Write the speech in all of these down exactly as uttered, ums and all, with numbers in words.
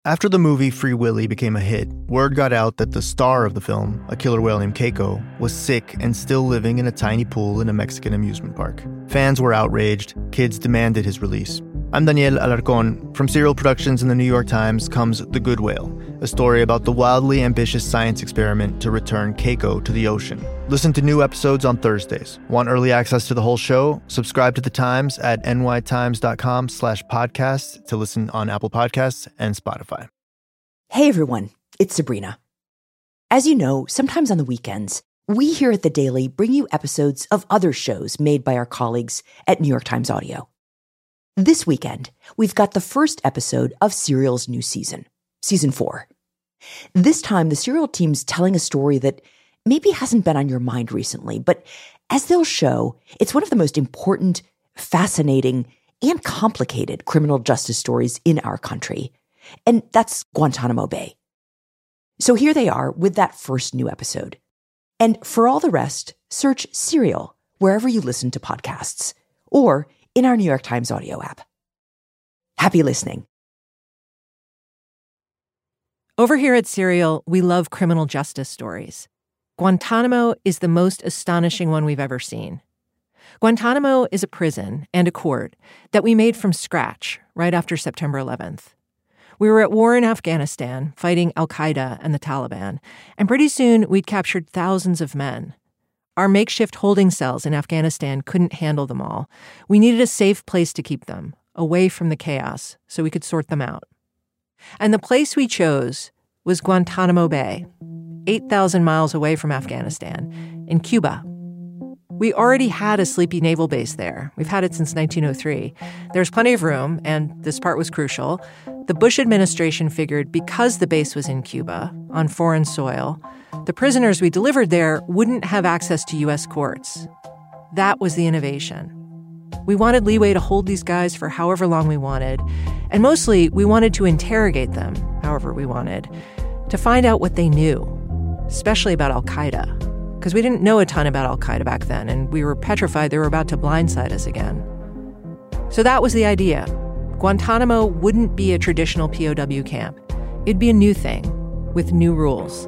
After the movie Free Willy became a hit, word got out that the star of the film, a killer whale named Keiko, was sick and still living in a tiny pool in a Mexican amusement park. Fans were outraged. Kids demanded his release. I'm Daniel Alarcón. From Serial Productions and the New York Times comes The Good Whale, a story about the wildly ambitious science experiment to return Keiko to the ocean. Listen to new episodes on Thursdays. Want early access to the whole show? Subscribe to The Times at nytimes.com slash podcast to listen on Apple Podcasts and Spotify. Hey everyone, it's Sabrina. As you know, sometimes on the weekends, we here at The Daily bring you episodes of other shows made by our colleagues at New York Times Audio. This weekend, we've got the first episode of Serial's new season, season four. This time, the Serial team's telling a story that maybe hasn't been on your mind recently, but as they'll show, it's one of the most important, fascinating, and complicated criminal justice stories in our country. And that's Guantanamo Bay. So here they are with that first new episode. And for all the rest, search Serial wherever you listen to podcasts, or in our New York Times Audio app. Happy listening. Over here at Serial, we love criminal justice stories. Guantanamo is the most astonishing one we've ever seen. Guantanamo is a prison and a court that we made from scratch right after September eleventh. We were at war in Afghanistan, fighting al-Qaeda and the Taliban, and pretty soon we'd captured thousands of men. Our makeshift holding cells in Afghanistan couldn't handle them all. We needed a safe place to keep them, away from the chaos, so we could sort them out. And the place we chose was Guantanamo Bay, eight thousand miles away from Afghanistan, in Cuba. We already had a sleepy naval base there. We've had it since nineteen oh three. There's plenty of room, and this part was crucial. The Bush administration figured because the base was in Cuba, on foreign soil, the prisoners we delivered there wouldn't have access to U S courts. That was the innovation. We wanted leeway to hold these guys for however long we wanted, and mostly we wanted to interrogate them however we wanted, to find out what they knew, especially about al-Qaeda, because we didn't know a ton about al-Qaeda back then, and we were petrified they were about to blindside us again. So that was the idea. Guantanamo wouldn't be a traditional P O W camp. It'd be a new thing, with new rules.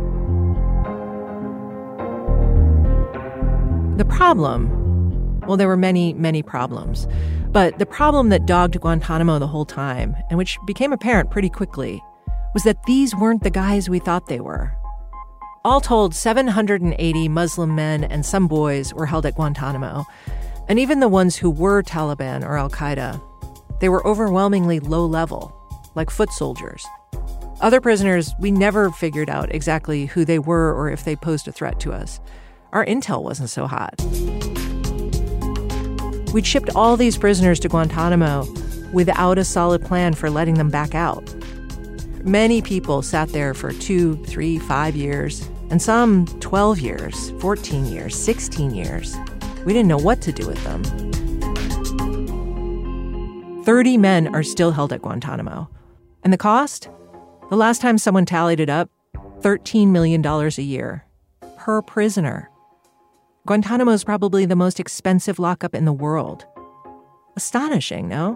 The problem, well, there were many, many problems. But the problem that dogged Guantanamo the whole time, and which became apparent pretty quickly, was that these weren't the guys we thought they were. All told, seven hundred eighty Muslim men and some boys were held at Guantanamo. And even the ones who were Taliban or al-Qaeda, they were overwhelmingly low level, like foot soldiers. Other prisoners, we never figured out exactly who they were or if they posed a threat to us. Our intel wasn't so hot. We'd shipped all these prisoners to Guantanamo without a solid plan for letting them back out. Many people sat there for two, three, five years, and some twelve years, fourteen years, sixteen years. We didn't know what to do with them. thirty men are still held at Guantanamo. And the cost? The last time someone tallied it up, thirteen million dollars a year per prisoner. Guantanamo is probably the most expensive lockup in the world. Astonishing, no?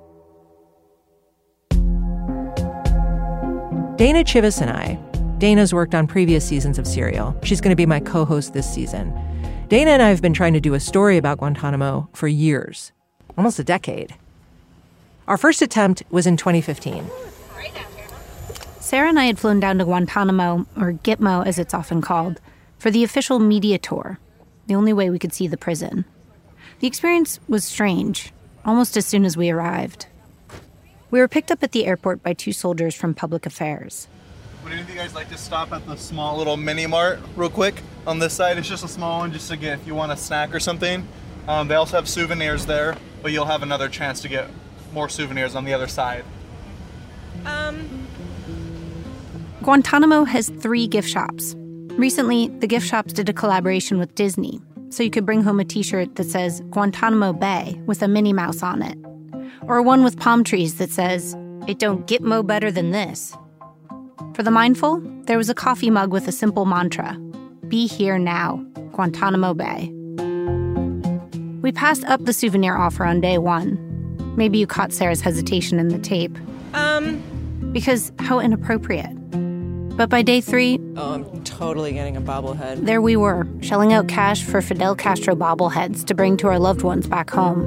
Dana Chivvis and I, Dana's worked on previous seasons of Serial. She's going to be my co-host this season. Dana and I have been trying to do a story about Guantanamo for years, almost a decade. Our first attempt was in twenty fifteen. Sarah and I had flown down to Guantanamo, or Gitmo as it's often called, for the official media tour, the only way we could see the prison. The experience was strange, almost as soon as we arrived. We were picked up at the airport by two soldiers from Public Affairs. Would any of you guys like to stop at the small little mini mart real quick on this side? It's just a small one, just to get if you want a snack or something. Um, they also have souvenirs there, but you'll have another chance to get more souvenirs on the other side. Um. Guantanamo has three gift shops. Recently, the gift shops did a collaboration with Disney, so you could bring home a t-shirt that says Guantanamo Bay with a Minnie Mouse on it. Or one with palm trees that says, "It don't get mo better than this." For the mindful, there was a coffee mug with a simple mantra, "Be here now, Guantanamo Bay." We passed up the souvenir offer on day one. Maybe you caught Sarah's hesitation in the tape. Um, Because how inappropriate. But by day three... Oh, I'm totally getting a bobblehead. There we were, shelling out cash for Fidel Castro bobbleheads to bring to our loved ones back home.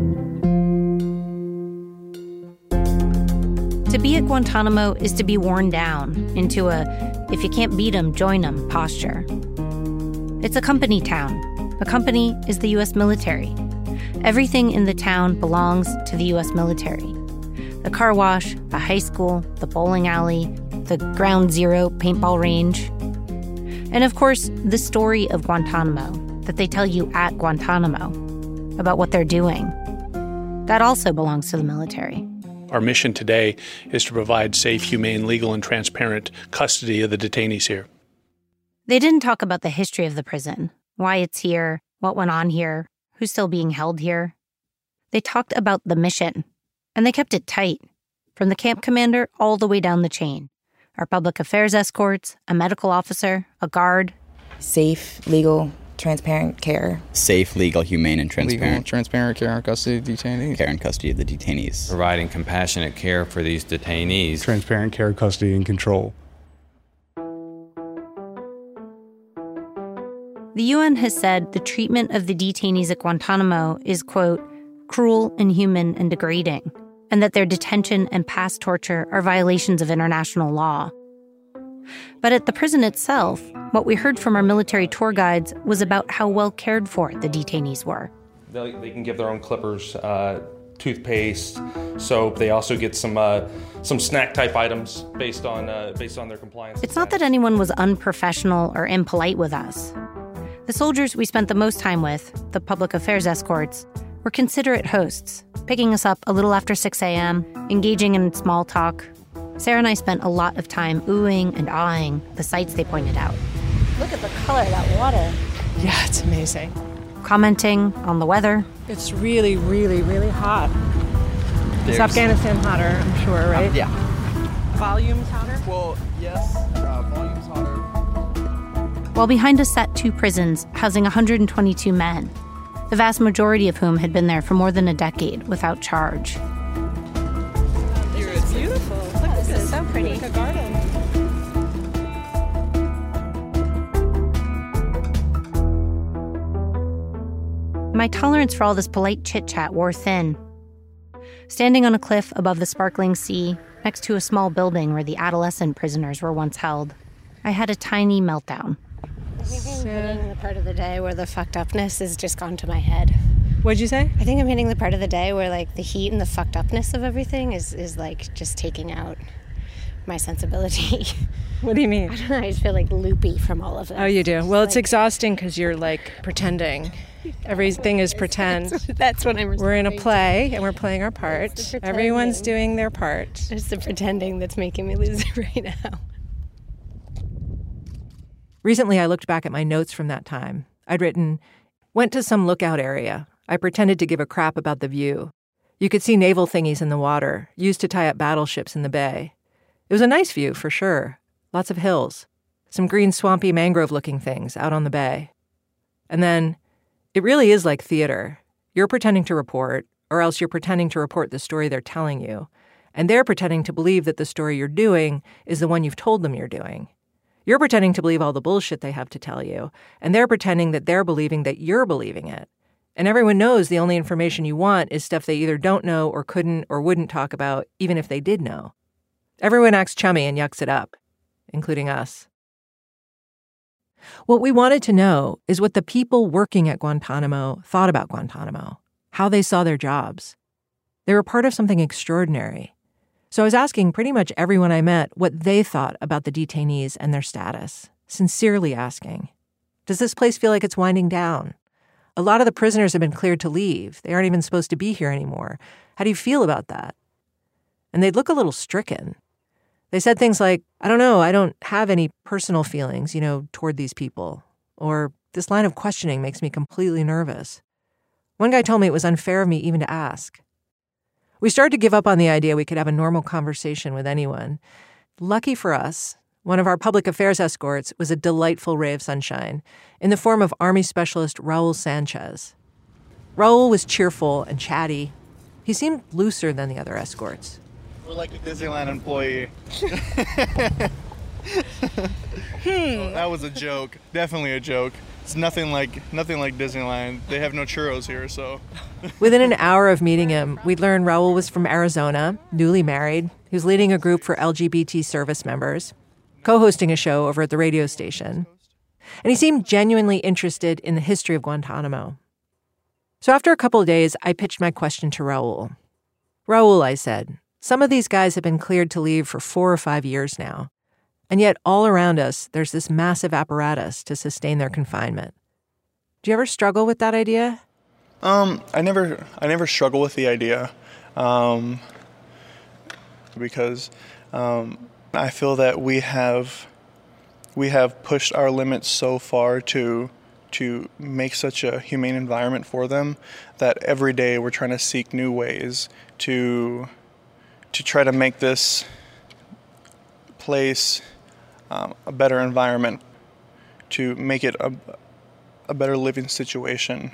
To be at Guantanamo is to be worn down into a if you can't beat 'em, join 'em posture. It's a company town. The company is the U S military. Everything in the town belongs to the U S military. The car wash, the high school, the bowling alley, the Ground Zero paintball range. And of course, the story of Guantanamo that they tell you at Guantanamo about what they're doing. That also belongs to the military. Our mission today is to provide safe, humane, legal, and transparent custody of the detainees here. They didn't talk about the history of the prison, why it's here, what went on here, who's still being held here. They talked about the mission, and they kept it tight, from the camp commander all the way down the chain. Our public affairs escorts, a medical officer, a guard. Safe, legal, transparent care. Safe, legal, humane, and transparent. Legal, transparent care and custody of detainees. Care and custody of the detainees. Providing compassionate care for these detainees. Transparent care, custody, and control. The U N has said the treatment of the detainees at Guantanamo is, quote, cruel, inhuman, and degrading, and that their detention and past torture are violations of international law. But at the prison itself, what we heard from our military tour guides was about how well cared for the detainees were. They, they can give their own clippers, uh, toothpaste, soap. They also get some uh, some snack-type items based on uh, based on their compliance. It's not that anyone was unprofessional or impolite with us. The soldiers we spent the most time with, the public affairs escorts, were considerate hosts, picking us up a little after six a.m., engaging in small talk. Sarah and I spent a lot of time oohing and ahhing the sights they pointed out. Look at the color of that water. Yeah, it's amazing. Commenting on the weather. It's really, really, really hot. There's... It's Afghanistan hotter, I'm sure, right? Um, yeah. Volume's hotter? Well, yes. Uh, volume's hotter. While behind us sat two prisons housing one hundred twenty-two men, the vast majority of whom had been there for more than a decade without charge. It's beautiful. Look, oh, this this is so pretty. Like a garden. My tolerance for all this polite chit-chat wore thin. Standing on a cliff above the sparkling sea, next to a small building where the adolescent prisoners were once held, I had a tiny meltdown. I think I'm hitting the part of the day where the fucked upness has just gone to my head. What'd you say? I think I'm hitting the part of the day where, like, the heat and the fucked upness of everything is, is like, just taking out my sensibility. What do you mean? I don't know, I just feel, like, loopy from all of it. Oh, you do? Well, like, it's exhausting because you're, like, pretending. Everything is pretend. That's, that's what I'm We're in a play, and we're playing our part. Everyone's doing their part. It's the pretending that's making me lose it right now. Recently, I looked back at my notes from that time. I'd written, went to some lookout area. I pretended to give a crap about the view. You could see naval thingies in the water, used to tie up battleships in the bay. It was a nice view, for sure. Lots of hills. Some green, swampy, mangrove-looking things out on the bay. And then, it really is like theater. You're pretending to report, or else you're pretending to report the story they're telling you. And they're pretending to believe that the story you're doing is the one you've told them you're doing. You're pretending to believe all the bullshit they have to tell you, and they're pretending that they're believing that you're believing it. And everyone knows the only information you want is stuff they either don't know or couldn't or wouldn't talk about, even if they did know. Everyone acts chummy and yucks it up, including us. What we wanted to know is what the people working at Guantanamo thought about Guantanamo, how they saw their jobs. They were part of something extraordinary. So I was asking pretty much everyone I met what they thought about the detainees and their status, sincerely asking. Does this place feel like it's winding down? A lot of the prisoners have been cleared to leave. They aren't even supposed to be here anymore. How do you feel about that? And they'd look a little stricken. They said things like, I don't know, I don't have any personal feelings, you know, toward these people. Or, this line of questioning makes me completely nervous. One guy told me it was unfair of me even to ask. We started to give up on the idea we could have a normal conversation with anyone. Lucky for us, one of our public affairs escorts was a delightful ray of sunshine in the form of Army Specialist Raul Sanchez. Raul was cheerful and chatty. He seemed looser than the other escorts. We're like a Disneyland employee. Hmm. That was a joke. Definitely a joke. It's nothing like nothing like Disneyland. They have no churros here, so. Within an hour of meeting him, we'd learned Raul was from Arizona, newly married. He was leading a group for L G B T service members, co-hosting a show over at the radio station. And he seemed genuinely interested in the history of Guantanamo. So after a couple of days, I pitched my question to Raul. Raul, I said, some of these guys have been cleared to leave for four or five years now. And yet all around us, there's this massive apparatus to sustain their confinement. Do you ever struggle with that idea? Um, I never, I never struggle with the idea, um, because um, I feel that we have, we have pushed our limits so far to, to make such a humane environment for them that every day we're trying to seek new ways to, to try to make this place um, a better environment, to make it a, a better living situation.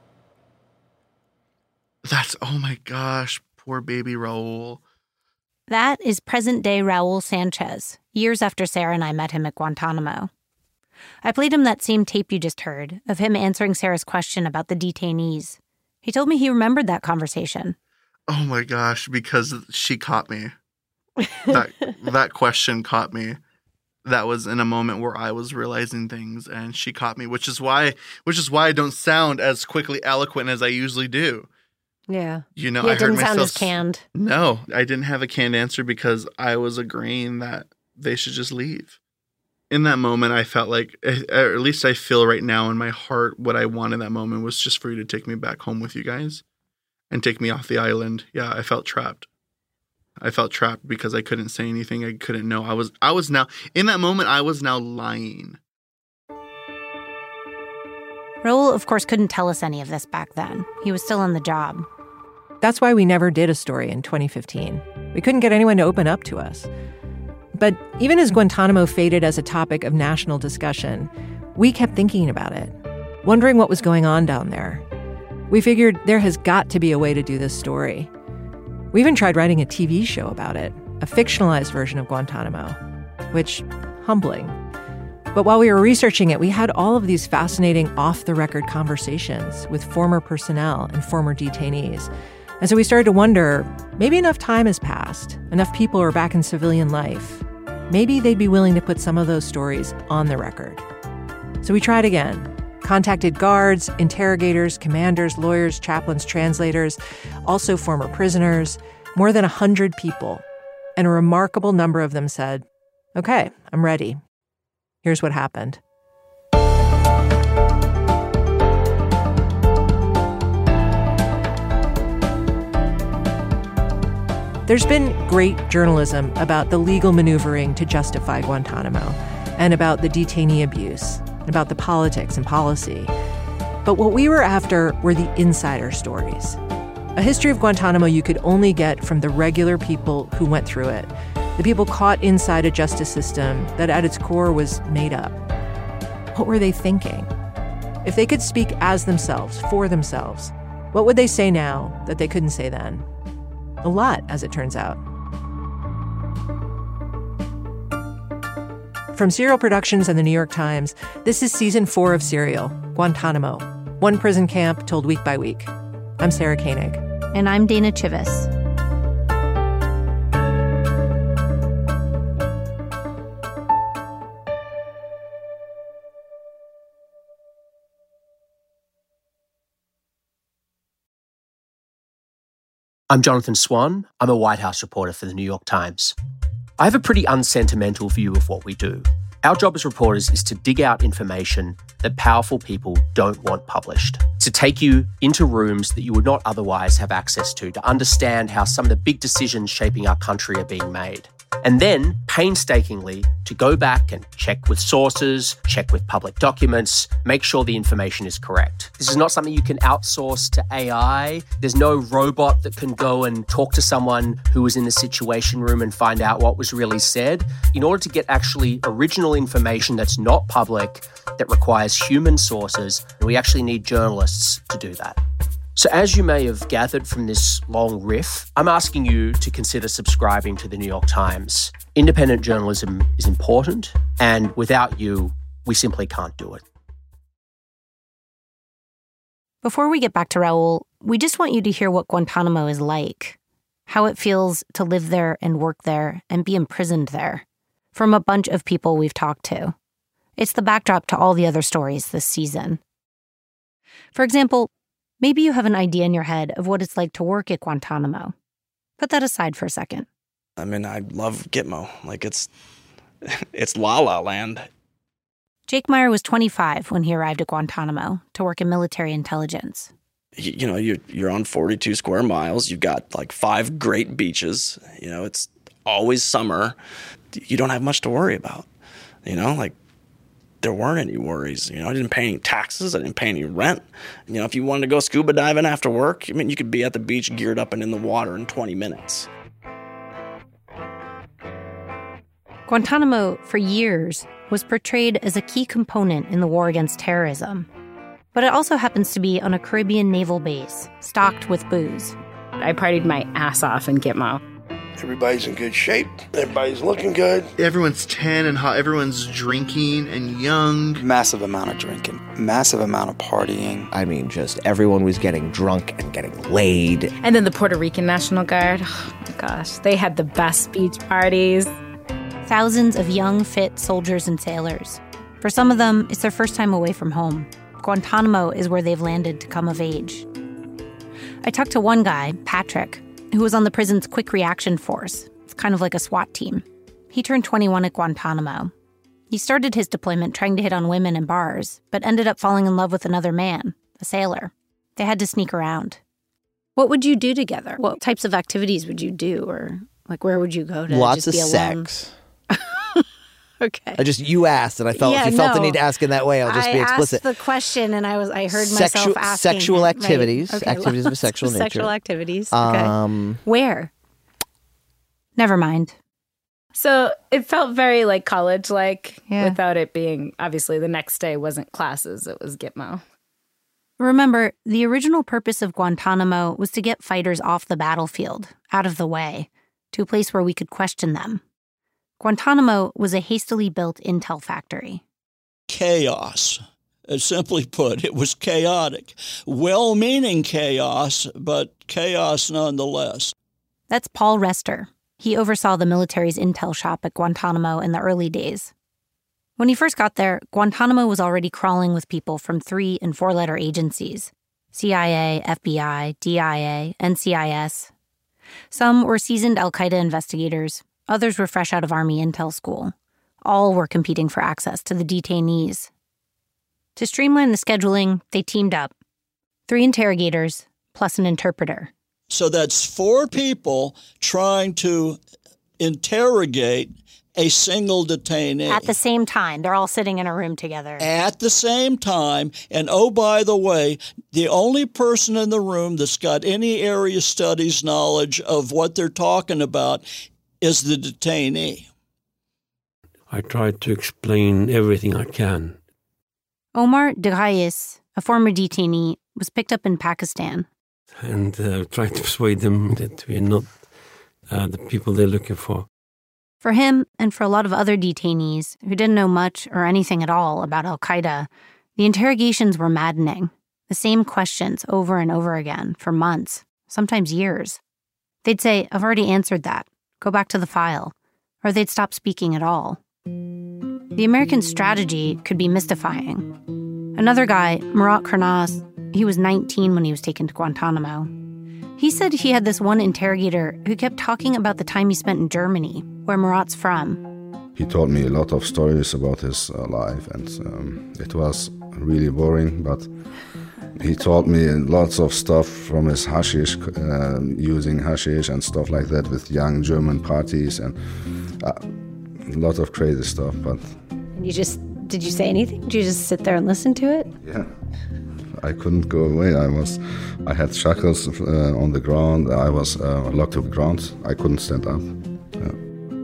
That's, oh my gosh, poor baby Raul. That is present-day Raul Sanchez, years after Sarah and I met him at Guantanamo. I played him that same tape you just heard of him answering Sarah's question about the detainees. He told me he remembered that conversation. Oh my gosh, because she caught me. That, that question caught me. That was in a moment where I was realizing things, and she caught me, which is why, which is why I don't sound as quickly eloquent as I usually do. Yeah. You know, yeah, I it didn't heard sound myself, as canned. No, I didn't have a canned answer because I was agreeing that they should just leave. In that moment, I felt like, or at least I feel right now in my heart, what I wanted in that moment was just for you to take me back home with you guys and take me off the island. Yeah, I felt trapped. I felt trapped because I couldn't say anything. I couldn't know. I was, I was now, in that moment, I was now lying. Raul, of course, couldn't tell us any of this back then. He was still on the job. That's why we never did a story in twenty fifteen. We couldn't get anyone to open up to us. But even as Guantanamo faded as a topic of national discussion, we kept thinking about it, wondering what was going on down there. We figured there has got to be a way to do this story. We even tried writing a T V show about it, a fictionalized version of Guantanamo, which, humbling. But while we were researching it, we had all of these fascinating off-the-record conversations with former personnel and former detainees. And so we started to wonder, maybe enough time has passed, enough people are back in civilian life. Maybe they'd be willing to put some of those stories on the record. So we tried again. Contacted guards, interrogators, commanders, lawyers, chaplains, translators, also former prisoners, more than one hundred people. And a remarkable number of them said, okay, I'm ready. Here's what happened. There's been great journalism about the legal maneuvering to justify Guantanamo and about the detainee abuse, and about the politics and policy. But what we were after were the insider stories. A history of Guantanamo you could only get from the regular people who went through it, the people caught inside a justice system that at its core was made up. What were they thinking? If they could speak as themselves, for themselves, what would they say now that they couldn't say then? A lot, as it turns out. From Serial Productions and the New York Times, this is season four of Serial, Guantanamo, one prison camp told week by week. I'm Sarah Koenig. And I'm Dana Chivvis. I'm Jonathan Swan. I'm a White House reporter for the New York Times. I have a pretty unsentimental view of what we do. Our job as reporters is to dig out information that powerful people don't want published, to take you into rooms that you would not otherwise have access to, to understand how some of the big decisions shaping our country are being made. And then, painstakingly, to go back and check with sources, check with public documents, make sure the information is correct. This is not something you can outsource to A I. There's no robot that can go and talk to someone who was in the Situation Room and find out what was really said. In order to get actually original information that's not public, that requires human sources, we actually need journalists to do that. So as you may have gathered from this long riff, I'm asking you to consider subscribing to the New York Times. Independent journalism is important, and without you, we simply can't do it. Before we get back to Raul, we just want you to hear what Guantanamo is like, how it feels to live there and work there and be imprisoned there, from a bunch of people we've talked to. It's the backdrop to all the other stories this season. For example, maybe you have an idea in your head of what it's like to work at Guantanamo. Put that aside for a second. I mean, I love Gitmo. Like, it's it's La La Land. Jake Meyer was twenty-five when he arrived at Guantanamo to work in military intelligence. You, you know, you're, you're on forty-two square miles. You've got, like, five great beaches. You know, it's always summer. You don't have much to worry about. You know, like, there weren't any worries. You know, I didn't pay any taxes. I didn't pay any rent. You know, if you wanted to go scuba diving after work, I mean, you could be at the beach geared up and in the water in twenty minutes. Guantanamo, for years, was portrayed as a key component in the war against terrorism. But it also happens to be on a Caribbean naval base, stocked with booze. I partied my ass off in Gitmo. Everybody's in good shape. Everybody's looking good. Everyone's tan and hot. Everyone's drinking and young. Massive amount of drinking. Massive amount of partying. I mean, just everyone was getting drunk and getting laid. And then the Puerto Rican National Guard. Oh, my gosh. They had the best beach parties. Thousands of young, fit soldiers and sailors. For some of them, it's their first time away from home. Guantanamo is where they've landed to come of age. I talked to one guy, Patrick, who was on the prison's quick reaction force. It's kind of like a SWAT team. He turned twenty-one at Guantanamo. He started his deployment trying to hit on women in bars, but ended up falling in love with another man, a sailor. They had to sneak around. What would you do together? What types of activities would you do? Or, like, where would you go to Lots just of be alone? sex. Okay. I just, you asked, and I felt yeah, if you felt no. the need to ask in that way, I'll just I be explicit. I asked the question, and I was I heard Sexual, myself asking. Sexual it, activities. Right. Okay, activities of a sexual nature. Sexual activities. Okay. Um, Where? Never mind. So it felt very like college-like Yeah. without it being, obviously, the next day wasn't classes, it was Gitmo. Remember, the original purpose of Guantanamo was to get fighters off the battlefield, out of the way, to a place where we could question them. Guantanamo was a hastily built intel factory. Chaos. Uh, simply put, it was chaotic. Well-meaning chaos, but chaos nonetheless. That's Paul Rester. He oversaw the military's intel shop at Guantanamo in the early days. When he first got there, Guantanamo was already crawling with people from three- and four-letter agencies: C I A, F B I, D I A, N C I S. Some were seasoned al-Qaeda investigators. Others were fresh out of Army intel school. All were competing for access to the detainees. To streamline the scheduling, they teamed up. Three interrogators, plus an interpreter. So that's four people trying to interrogate a single detainee. At the same time, they're all sitting in a room together. At the same time, and oh, by the way, the only person in the room that's got any area studies knowledge of what they're talking about is the detainee. I try to explain everything I can. Omar Deghayes, a former detainee, was picked up in Pakistan. And uh, try to persuade them that we're not uh, the people they're looking for. For him, and for a lot of other detainees who didn't know much or anything at all about al-Qaeda, the interrogations were maddening. The same questions over and over again for months, sometimes years. They'd say, "I've already answered that. Go back to the file." Or they'd stop speaking at all. The American strategy could be mystifying. Another guy, Murat Kurnaz, he was nineteen when he was taken to Guantanamo. He said he had this one interrogator who kept talking about the time he spent in Germany, where Murat's from. He told me a lot of stories about his uh, life, and um, it was really boring, but he told me lots of stuff from his hashish, uh, using hashish and stuff like that with young German parties, and uh, a lot of crazy stuff. But You just, did you say anything? Did you just sit there and listen to it? yeah, I couldn't go away. I was, I had shackles uh, on the ground. I was uh, locked to the ground. I couldn't stand up. Yeah.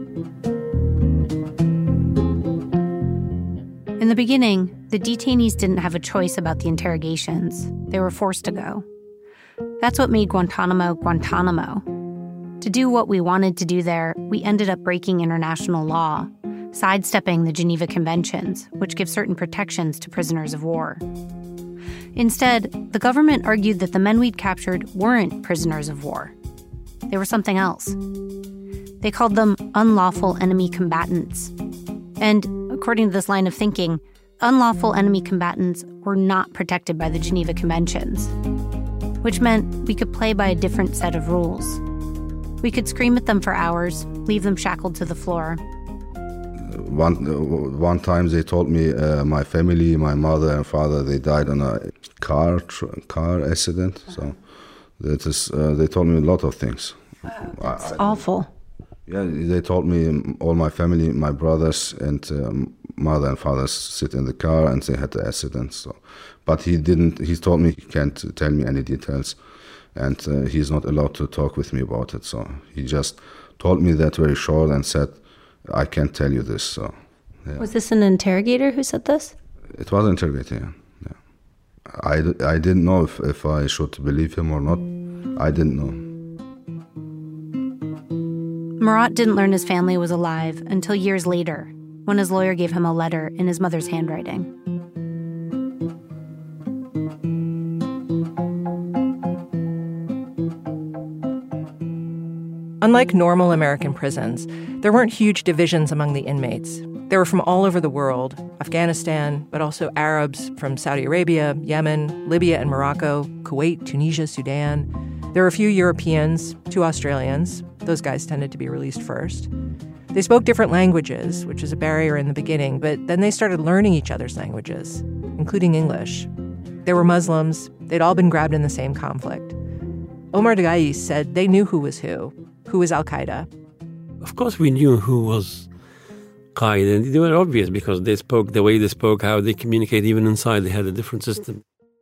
In the beginning, the detainees didn't have a choice about the interrogations. They were forced to go. That's what made Guantanamo Guantanamo. To do what we wanted to do there, we ended up breaking international law, sidestepping the Geneva Conventions, which give certain protections to prisoners of war. Instead, the government argued that the men we'd captured weren't prisoners of war. They were something else. They called them unlawful enemy combatants. And according to this line of thinking, unlawful enemy combatants were not protected by the Geneva Conventions, which meant we could play by a different set of rules. We could scream at them for hours, leave them shackled to the floor. One uh, one time they told me uh, my family, my mother and father, they died on a car tr- car accident. So that is, uh, they told me a lot of things. That's I, awful. Yeah, they told me all my family, my brothers and um, mother and father sit in the car and they had the accident. So, but he didn't. He told me he can't tell me any details, and uh, he's not allowed to talk with me about it. So he just told me that very short and said, I can't tell you this. So, yeah. Was this an interrogator who said this? It was an interrogator, yeah. yeah. I, I didn't know if, if I should believe him or not. I didn't know. Murat didn't learn his family was alive until years later, when his lawyer gave him a letter in his mother's handwriting. Unlike normal American prisons, there weren't huge divisions among the inmates. They were from all over the world, Afghanistan, but also Arabs from Saudi Arabia, Yemen, Libya and Morocco, Kuwait, Tunisia, Sudan. There were a few Europeans, two Australians. Those guys tended to be released first. They spoke different languages, which was a barrier in the beginning, but then they started learning each other's languages, including English. They were Muslims. They'd all been grabbed in the same conflict. Omar Dagais said they knew who was who, who was al-Qaeda. Of course we knew who was Qaeda, and they were obvious because they spoke the way they spoke, how they communicate, even inside they had a different system.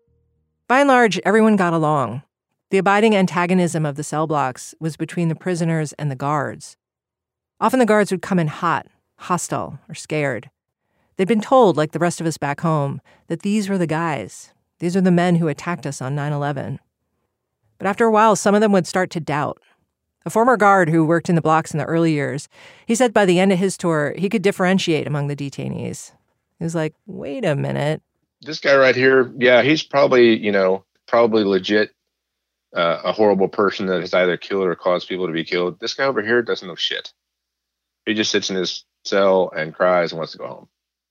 By and large, everyone got along. The abiding antagonism of the cell blocks was between the prisoners and the guards. Often the guards would come in hot, hostile, or scared. They'd been told, like the rest of us back home, that these were the guys. These are the men who attacked us on nine eleven. But after a while, some of them would start to doubt. A former guard who worked in the blocks in the early years, he said by the end of his tour, he could differentiate among the detainees. He was like, wait a minute. This guy right here, yeah, he's probably, you know, probably legit uh, a horrible person that has either killed or caused people to be killed. This guy over here doesn't know shit. He just sits in his cell and cries and wants to go home.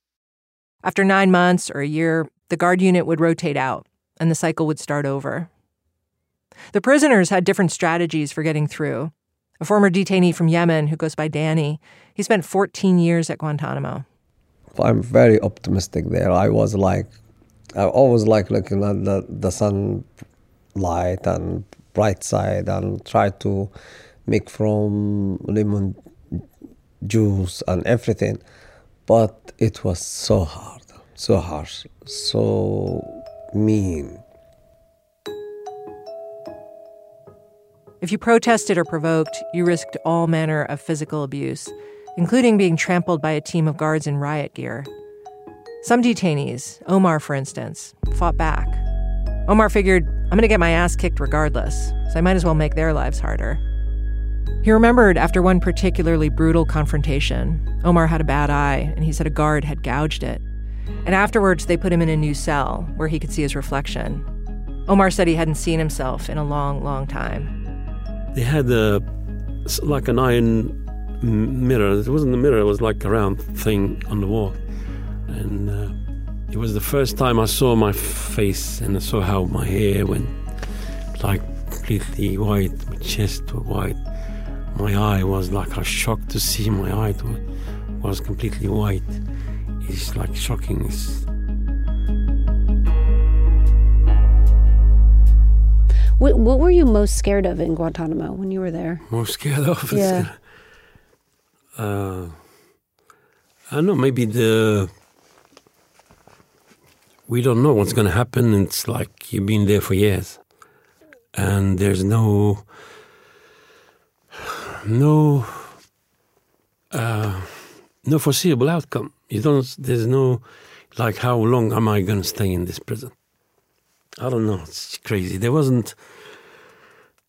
After nine months or a year, the guard unit would rotate out, and the cycle would start over. The prisoners had different strategies for getting through. A former detainee from Yemen who goes by Danny, he spent fourteen years at Guantanamo. I'm very optimistic there. I was like, I always like looking at the, the sunlight and bright side and try to make from lemon juice and everything. But it was so hard, so harsh, so mean. If you protested or provoked, you risked all manner of physical abuse, including being trampled by a team of guards in riot gear. Some detainees, Omar for instance, fought back. Omar figured, I'm going to get my ass kicked regardless, so I might as well make their lives harder. He remembered after one particularly brutal confrontation, Omar had a bad eye, and he said a guard had gouged it. And afterwards, they put him in a new cell where he could see his reflection. Omar said he hadn't seen himself in a long, long time. They had a, like an iron mirror. It wasn't a mirror, it was like a round thing on the wall. And uh, it was the first time I saw my face and I saw how my hair went like completely white, my chest was white. My eye was like, I was shocked to see my eye was completely white. It's like shocking. It's, What, what were you most scared of in Guantanamo when you were there? Most scared of? Yeah. Uh, I don't know, maybe the... We don't know what's going to happen. It's like you've been there for years. And there's no... No... Uh, no foreseeable outcome. You don't... There's no... Like, how long am I going to stay in this prison? I don't know. It's crazy. There wasn't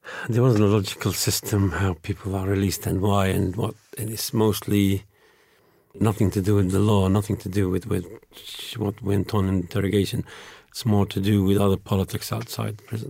There wasn't a logical system how people are released and why and what. And it's mostly nothing to do with the law, nothing to do with, with what went on in interrogation. It's more to do with other politics outside prison.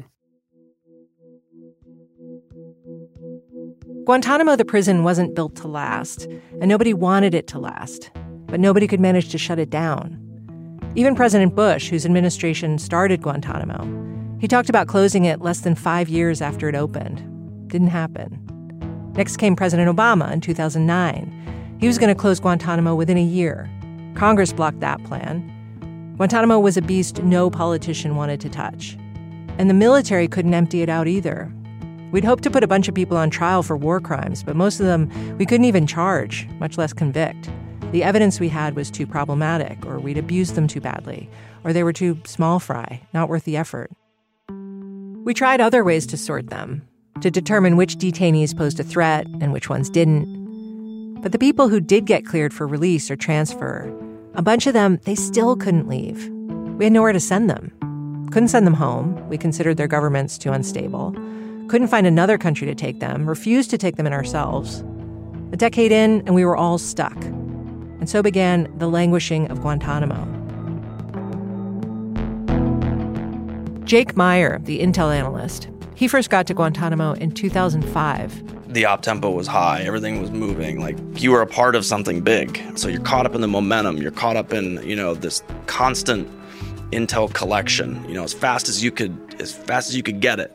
Guantanamo, the prison, wasn't built to last, and nobody wanted it to last. But nobody could manage to shut it down. Even President Bush, whose administration started Guantanamo, he talked about closing it less than five years after it opened. Didn't happen. Next came President Obama in two thousand nine. He was going to close Guantanamo within a year. Congress blocked that plan. Guantanamo was a beast no politician wanted to touch. And the military couldn't empty it out either. We'd hoped to put a bunch of people on trial for war crimes, but most of them we couldn't even charge, much less convict. The evidence we had was too problematic, or we'd abused them too badly, or they were too small fry, not worth the effort. We tried other ways to sort them, to determine which detainees posed a threat and which ones didn't. But the people who did get cleared for release or transfer, a bunch of them, they still couldn't leave. We had nowhere to send them. Couldn't send them home. We considered their governments too unstable. Couldn't find another country to take them, refused to take them in ourselves. A decade in, and we were all stuck. And so began the languishing of Guantanamo. Jake Meyer, the intel analyst, he first got to Guantanamo in two thousand five. The op tempo was high. Everything was moving. Like, you were a part of something big. So you're caught up in the momentum. You're caught up in, you know, this constant intel collection, you know, as fast as you could, as fast as you could get it.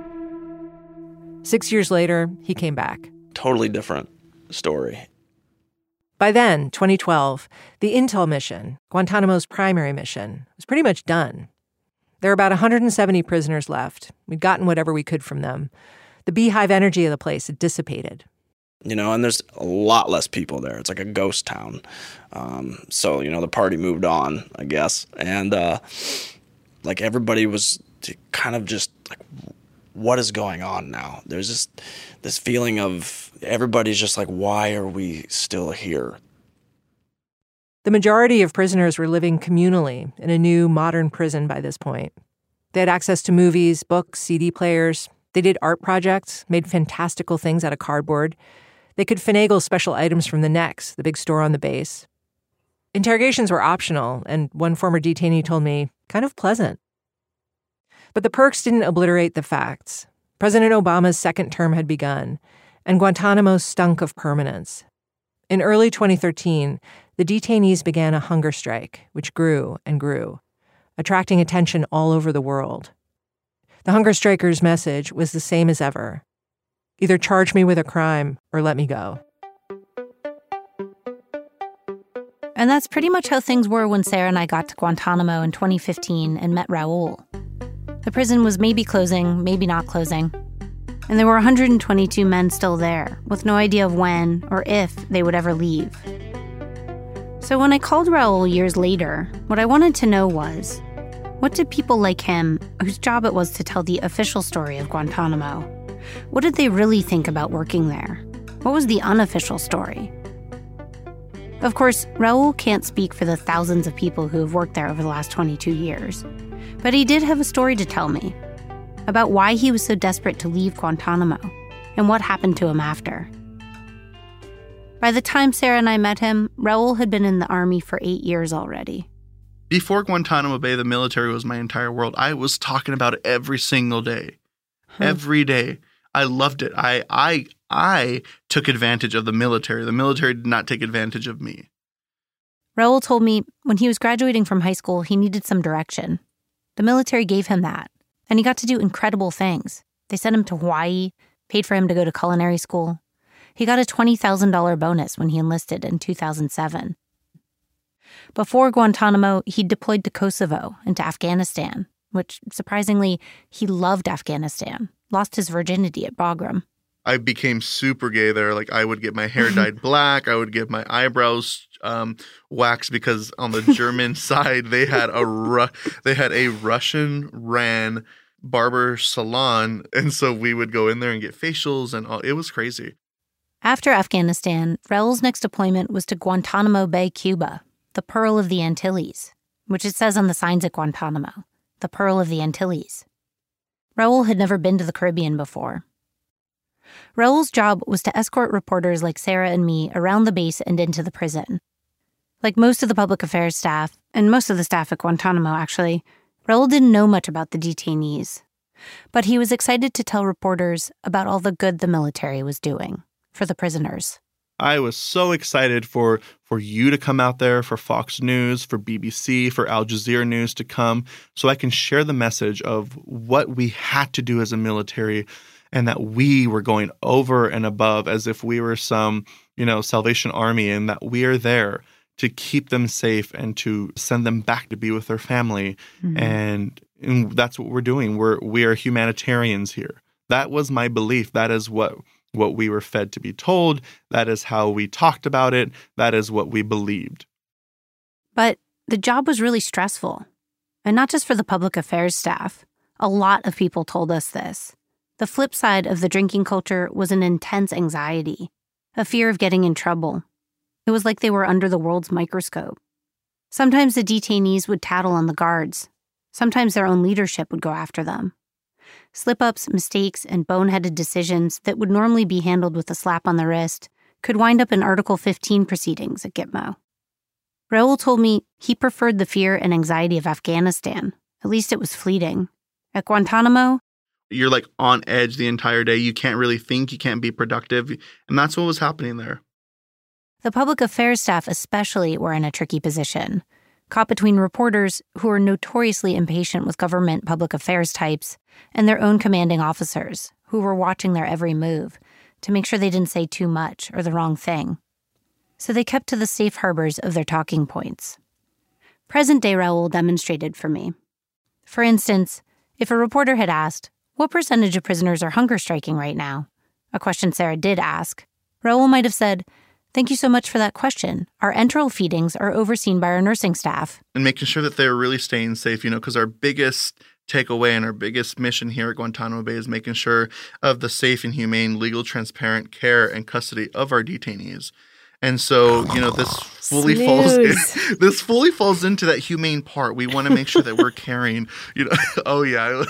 Six years later, he came back. Totally different story. By then, twenty twelve, the intel mission, Guantanamo's primary mission, was pretty much done. There were about one hundred seventy prisoners left. We'd gotten whatever we could from them. The beehive energy of the place had dissipated. You know, and there's a lot less people there. It's like a ghost town. Um, so, you know, the party moved on, I guess. And, uh, like, everybody was kind of just like, what is going on now? There's just this feeling of everybody's just like, why are we still here? The majority of prisoners were living communally in a new modern prison by this point. They had access to movies, books, C D players. They did art projects, made fantastical things out of cardboard. They could finagle special items from the Nex, the big store on the base. Interrogations were optional, and one former detainee told me, kind of pleasant. But the perks didn't obliterate the facts. President Obama's second term had begun, and Guantanamo stunk of permanence. In early twenty thirteen, the detainees began a hunger strike, which grew and grew, attracting attention all over the world. The hunger strikers' message was the same as ever. Either charge me with a crime or let me go. And that's pretty much how things were when Sarah and I got to Guantanamo in twenty fifteen and met Raul. The prison was maybe closing, maybe not closing. And there were one hundred twenty-two men still there, with no idea of when or if they would ever leave. So when I called Raul years later, what I wanted to know was, what did people like him, whose job it was to tell the official story of Guantanamo, what did they really think about working there? What was the unofficial story? Of course, Raul can't speak for the thousands of people who have worked there over the last twenty-two years, but he did have a story to tell me about why he was so desperate to leave Guantanamo and what happened to him after. By the time Sarah and I met him, Raul had been in the Army for eight years already. Before Guantanamo Bay, the military was my entire world. I was talking about it every single day. Huh. Every day. I loved it. I, I, I took advantage of the military. The military did not take advantage of me. Raul told me when he was graduating from high school, he needed some direction. The military gave him that, and he got to do incredible things. They sent him to Hawaii, paid for him to go to culinary school. He got a twenty thousand dollars bonus when he enlisted in two thousand seven. Before Guantanamo, he deployed to Kosovo and to Afghanistan, which, surprisingly, he loved Afghanistan, lost his virginity at Bagram. I became super gay there. Like, I would get my hair dyed black. I would get my eyebrows um, waxed because on the German side, they had a Ru- they had a Russian-ran barber salon. And so we would go in there and get facials and all. It was crazy. After Afghanistan, Raul's next deployment was to Guantanamo Bay, Cuba, the Pearl of the Antilles, which it says on the signs at Guantanamo, the Pearl of the Antilles. Raul had never been to the Caribbean before, Raul's job was to escort reporters like Sarah and me around the base and into the prison. Like most of the public affairs staff, and most of the staff at Guantanamo, actually, Raul didn't know much about the detainees. But he was excited to tell reporters about all the good the military was doing for the prisoners. I was so excited for, for you to come out there, for Fox News, for B B C, for Al Jazeera News to come, so I can share the message of what we had to do as a military and that we were going over and above as if we were some, you know, Salvation Army, and that we are there to keep them safe and to send them back to be with their family. Mm-hmm. And, and that's what we're doing. We're we are humanitarians here. That was my belief. That is what what we were fed to be told. That is how we talked about it. That is what we believed. But the job was really stressful. And not just for the public affairs staff. A lot of people told us this. The flip side of the drinking culture was an intense anxiety, a fear of getting in trouble. It was like they were under the world's microscope. Sometimes the detainees would tattle on the guards. Sometimes their own leadership would go after them. Slip-ups, mistakes, and boneheaded decisions that would normally be handled with a slap on the wrist could wind up in Article fifteen proceedings at Gitmo. Raul told me he preferred the fear and anxiety of Afghanistan. At least it was fleeting. At Guantanamo, you're like on edge the entire day. You can't really think. You can't be productive. And that's what was happening there. The public affairs staff especially were in a tricky position, caught between reporters who were notoriously impatient with government public affairs types and their own commanding officers who were watching their every move to make sure they didn't say too much or the wrong thing. So they kept to the safe harbors of their talking points. Present-day Raul demonstrated for me. For instance, if a reporter had asked, "What percentage of prisoners are hunger striking right now?" a question Sarah did ask, Raul might have said, "Thank you so much for that question. Our enteral feedings are overseen by our nursing staff." And making sure that they're really staying safe, you know, because our biggest takeaway and our biggest mission here at Guantanamo Bay is making sure of the safe and humane, legal, transparent care and custody of our detainees. And so, you know, this fully Snooze. falls in, this fully falls into that humane part. We want to make sure that we're caring, you know. Oh yeah.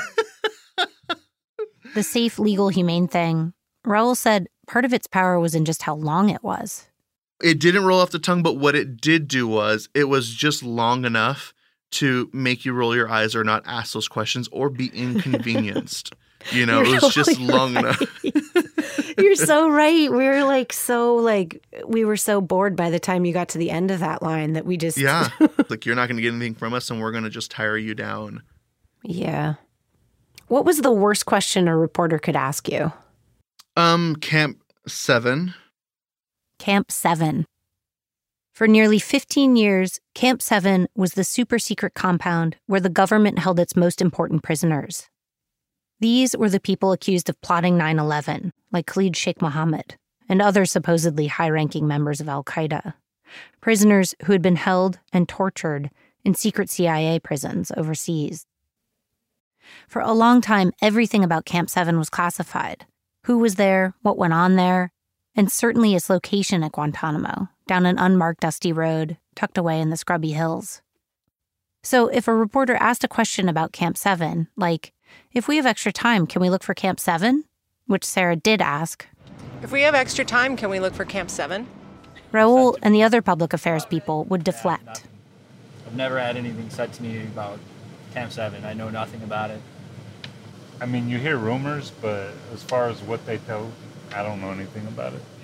The safe, legal, humane thing, Raul said part of its power was in just how long it was. It didn't roll off the tongue, but what it did do was it was just long enough to make you roll your eyes or not ask those questions or be inconvenienced. You know, You're it was just totally long right. enough. You're so right. We were like so like we were so bored by the time you got to the end of that line that we just Yeah. Like you're not going to get anything from us and we're going to just tire you down. Yeah. What was the worst question a reporter could ask you? Um, Camp seven. Camp seven. For nearly fifteen years, Camp seven was the super-secret compound where the government held its most important prisoners. These were the people accused of plotting nine eleven, like Khalid Sheikh Mohammed and other supposedly high-ranking members of al-Qaeda. Prisoners who had been held and tortured in secret C I A prisons overseas. For a long time, everything about Camp seven was classified. Who was there, what went on there, and certainly its location at Guantanamo, down an unmarked dusty road, tucked away in the scrubby hills. So if a reporter asked a question about Camp seven, like, if we have extra time, can we look for Camp seven? Which Sarah did ask. If we have extra time, can we look for Camp seven? Raul and the other public affairs people would deflect. I've never had anything said to me about Camp seven. I know nothing about it. I mean, you hear rumors, but as far as what they tell, I don't know anything about it.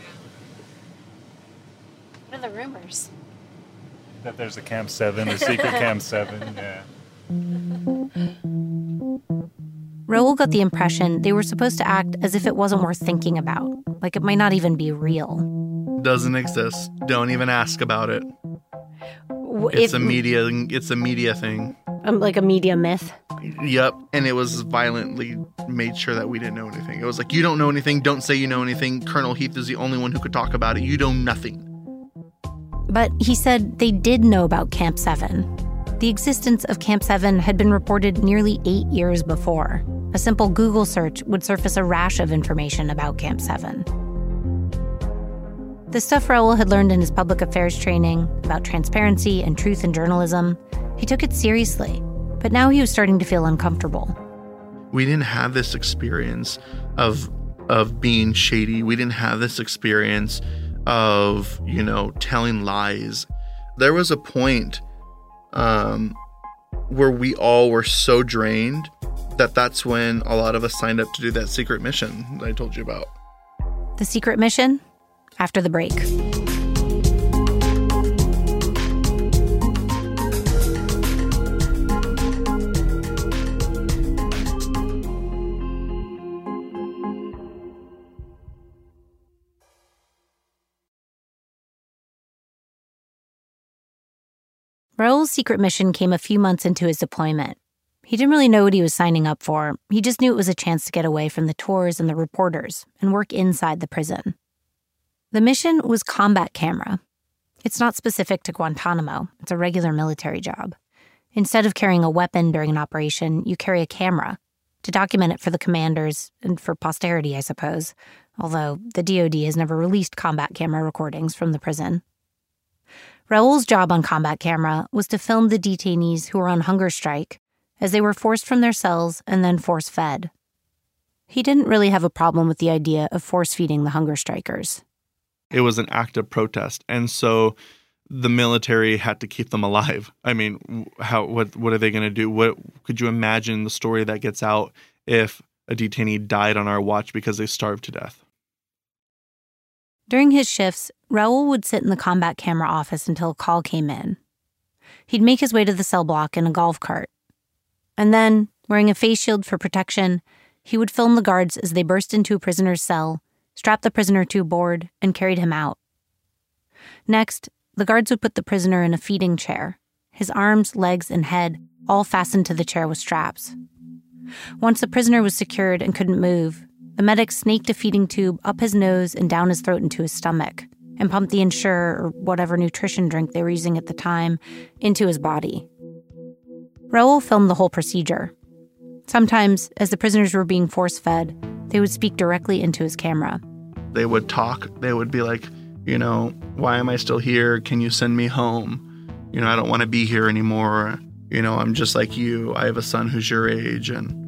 What are the rumors? That there's a Camp seven, a secret Camp seven, yeah. Raul got the impression they were supposed to act as if it wasn't worth thinking about, like it might not even be real. Doesn't exist. Don't even ask about it. If, it's a media. It's a media thing. Um, like a media myth. Yep, and it was violently made sure that we didn't know anything. It was like, you don't know anything. Don't say you know anything. Colonel Heath is the only one who could talk about it. You know nothing. But he said they did know about Camp seven. The existence of Camp seven had been reported nearly eight years before. A simple Google search would surface a rash of information about Camp seven. The stuff Raul had learned in his public affairs training about transparency and truth in journalism, he took it seriously. But now he was starting to feel uncomfortable. We didn't have this experience of of being shady. We didn't have this experience of, you know, telling lies. There was a point um, where we all were so drained that that's when a lot of us signed up to do that secret mission that I told you about. The secret mission? After the break. Raul's secret mission came a few months into his deployment. He didn't really know what he was signing up for. He just knew it was a chance to get away from the tours and the reporters and work inside the prison. The mission was combat camera. It's not specific to Guantanamo. It's a regular military job. Instead of carrying a weapon during an operation, you carry a camera to document it for the commanders and for posterity, I suppose, although the D O D has never released combat camera recordings from the prison. Raul's job on combat camera was to film the detainees who were on hunger strike as they were forced from their cells and then force-fed. He didn't really have a problem with the idea of force-feeding the hunger strikers. It was an act of protest, and so the military had to keep them alive. I mean, how what what are they going to do? What could you imagine the story that gets out if a detainee died on our watch because they starved to death? During his shifts, Raul would sit in the combat camera office until a call came in. He'd make his way to the cell block in a golf cart. And then, wearing a face shield for protection, he would film the guards as they burst into a prisoner's cell, strapped the prisoner to a board, and carried him out. Next, the guards would put the prisoner in a feeding chair, his arms, legs, and head all fastened to the chair with straps. Once the prisoner was secured and couldn't move, the medics snaked a feeding tube up his nose and down his throat into his stomach and pumped the Ensure or whatever nutrition drink they were using at the time into his body. Raul filmed the whole procedure. Sometimes, as the prisoners were being force-fed, they would speak directly into his camera. They would talk. They would be like, you know, why am I still here? Can you send me home? You know, I don't want to be here anymore. You know, I'm just like you. I have a son who's your age. And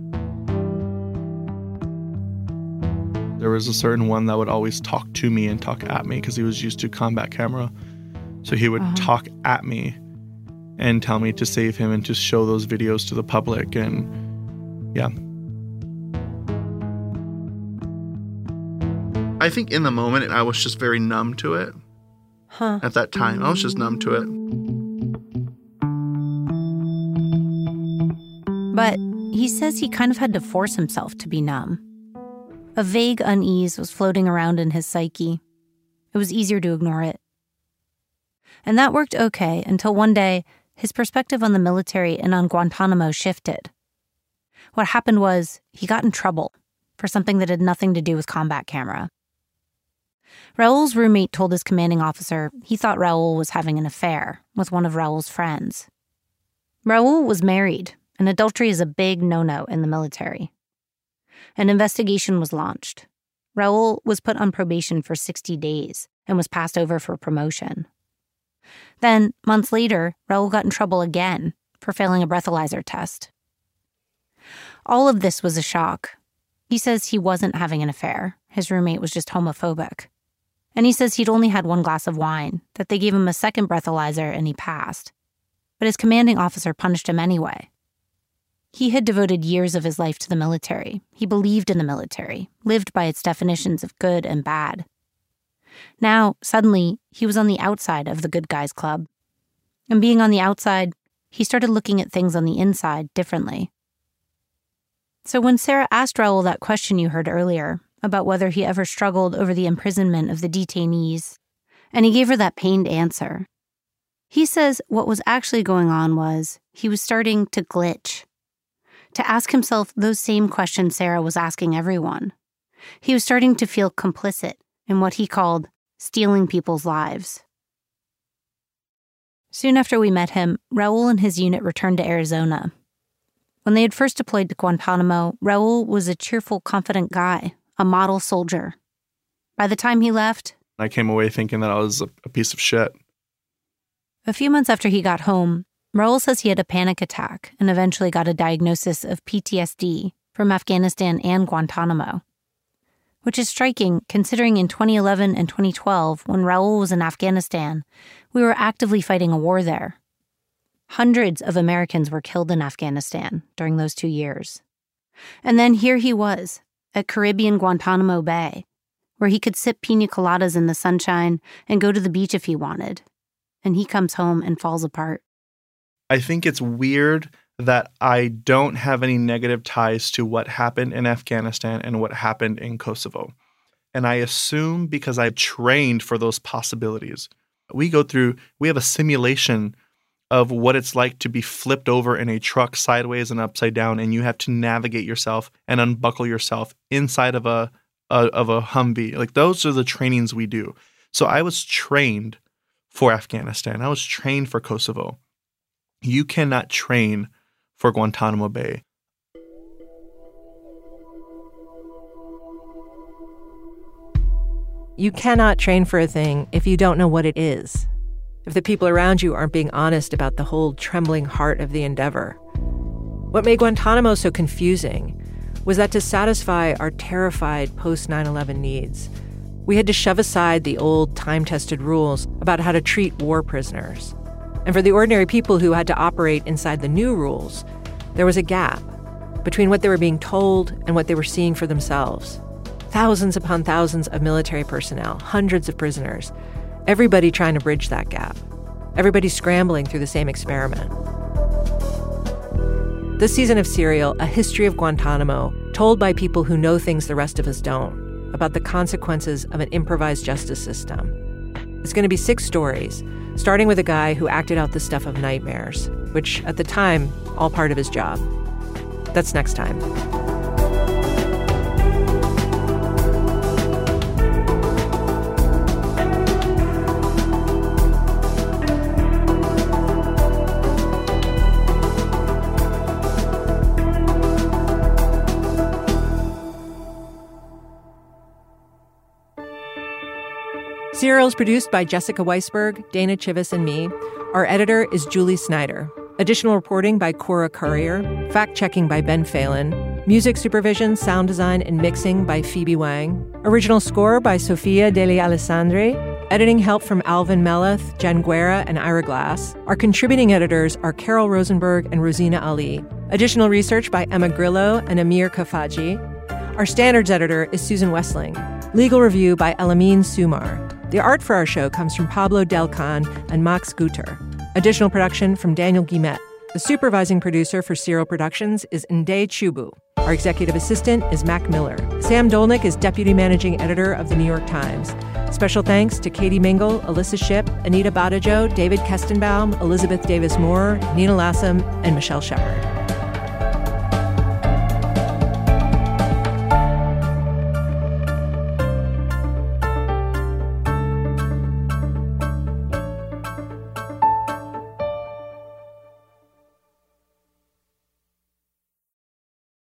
there was a certain one that would always talk to me and talk at me because he was used to combat camera. So he would uh-huh. talk at me and tell me to save him and to show those videos to the public. And yeah. I think in the moment, I was just very numb to it. Huh. At that time, I was just numb to it. But he says he kind of had to force himself to be numb. A vague unease was floating around in his psyche. It was easier to ignore it. And that worked okay until one day, his perspective on the military and on Guantanamo shifted. What happened was he got in trouble for something that had nothing to do with combat camera. Raul's roommate told his commanding officer he thought Raul was having an affair with one of Raul's friends. Raul was married, and adultery is a big no-no in the military. An investigation was launched. Raul was put on probation for sixty days and was passed over for promotion. Then, months later, Raul got in trouble again for failing a breathalyzer test. All of this was a shock. He says he wasn't having an affair. His roommate was just homophobic. And he says he'd only had one glass of wine, that they gave him a second breathalyzer and he passed. But his commanding officer punished him anyway. He had devoted years of his life to the military. He believed in the military, lived by its definitions of good and bad. Now, suddenly, he was on the outside of the good guys club. And being on the outside, he started looking at things on the inside differently. So when Sarah asked Raul that question you heard earlier, about whether he ever struggled over the imprisonment of the detainees, and he gave her that pained answer, he says what was actually going on was he was starting to glitch, to ask himself those same questions Sarah was asking everyone. He was starting to feel complicit in what he called stealing people's lives. Soon after we met him, Raul and his unit returned to Arizona. When they had first deployed to Guantanamo, Raul was a cheerful, confident guy, a model soldier. By the time he left, I came away thinking that I was a, a piece of shit. A few months after he got home, Raul says he had a panic attack and eventually got a diagnosis of P T S D from Afghanistan and Guantanamo. which is striking considering in twenty eleven and twenty twelve, when Raul was in Afghanistan, we were actively fighting a war there. Hundreds of Americans were killed in Afghanistan during those two years. And then here he was, at Caribbean Guantanamo Bay, where he could sip pina coladas in the sunshine and go to the beach if he wanted. And he comes home and falls apart. I think it's weird that I don't have any negative ties to what happened in Afghanistan and what happened in Kosovo. And I assume because I've trained for those possibilities. We go through, we have a simulation of what it's like to be flipped over in a truck sideways and upside down, and you have to navigate yourself and unbuckle yourself inside of a, a of a Humvee. Like, those are the trainings we do. So I was trained for Afghanistan. I was trained for Kosovo. You cannot train for Guantanamo Bay. You cannot train for a thing if you don't know what it is, if the people around you aren't being honest about the whole trembling heart of the endeavor. What made Guantanamo so confusing was that to satisfy our terrified post nine eleven needs, we had to shove aside the old time-tested rules about how to treat war prisoners. And for the ordinary people who had to operate inside the new rules, there was a gap between what they were being told and what they were seeing for themselves. Thousands upon thousands of military personnel, hundreds of prisoners, everybody trying to bridge that gap. Everybody scrambling through the same experiment. This season of Serial, a history of Guantanamo, told by people who know things the rest of us don't, about the consequences of an improvised justice system. It's going to be six stories, starting with a guy who acted out the stuff of nightmares, which, at the time, all part of his job. That's next time. Serial is produced by Jessica Weisberg, Dana Chivvis, and me. Our editor is Julie Snyder. Additional reporting by Cora Currier. Fact-checking by Ben Phelan. Music supervision, sound design, and mixing by Phoebe Wang. Original score by Sofia Deli Alessandri. Editing help from Alvin Meleth, Jen Guerra, and Ira Glass. Our contributing editors are Carol Rosenberg and Rosina Ali. Additional research by Emma Grillo and Amir Kafaji. Our standards editor is Susan Wessling. Legal review by Elamine Sumar. The art for our show comes from Pablo Delcan and Max Guter. Additional production from Daniel Guillemette. The supervising producer for Serial Productions is Nde Chubu. Our executive assistant is Mac Miller. Sam Dolnick is deputy managing editor of The New York Times. Special thanks to Katie Mingle, Alyssa Shipp, Anita Badajo, David Kestenbaum, Elizabeth Davis Moore, Nina Lassam, and Michelle Shepard.